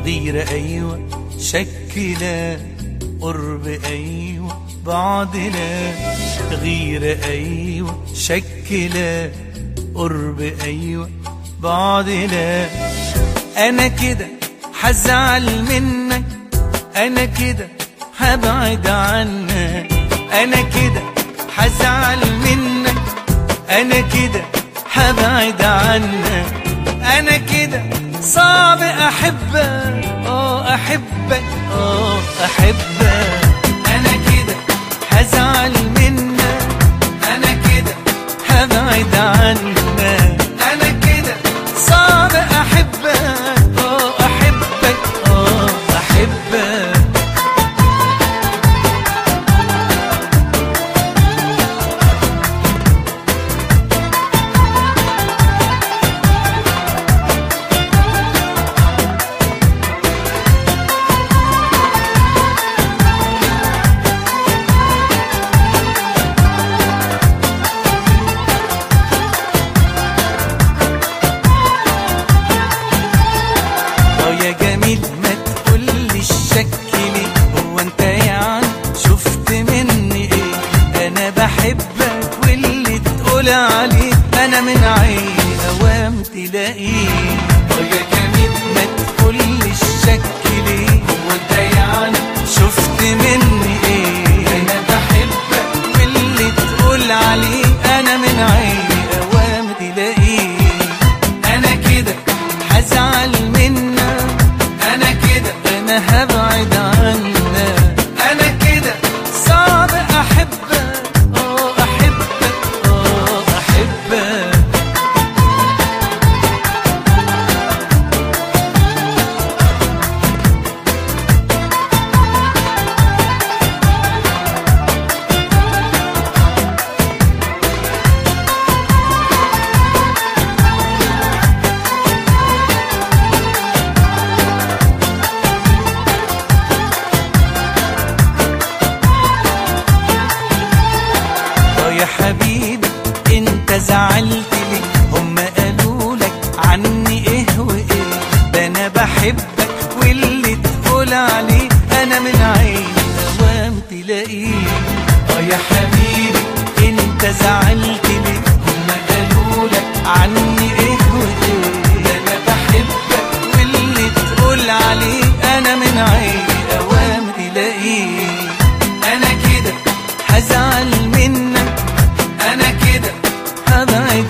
غيرة أيوة، شك لا، قرب أيوة، بعد لا. غيرة أيوة، شك لا، قرب أيوة، بعد لا. أنا كده حزعل منك، أنا كده هبعد عنك، أنا كده حزعل منك، أنا كده هبعد عنك. أنا كده صعب أحبك، أحبك، أحبك. أنا كده هزعل منك، أنا كده هبعد عنك. أنا كده صعب أحبك، أحبك، أحبك. يا جميل ما تقولي الشك ليه، هو انت يعني شفت مني ايه؟ انا بحبك واللي تقول عليه انا من عيني اوام تلاقيه. يا جميل ما تقولي الشك ليه، هو انت يعني شفت مني ايه؟ انا بحبك واللي تقول عليه انا من عيني اوام تلاقيه. انا كده هزعل منك، أنا كده أنا هبعد عنك. أنا كده صعب أحبك، أحبك، أحبك. يا حبيبي انت زعلت لي، هم قالوا لك عني ايه وايه؟ ده انا بحبك واللي تقول عليه انا من عيني اوام تلاقيه. يا حبيبي انت زعلت لي، هم قالوا لك عني ايه وايه؟ ده انا بحبك واللي تقول عليه انا من عيني اوام تلاقيه. انا كده هزعل منك، أنا كده هبعد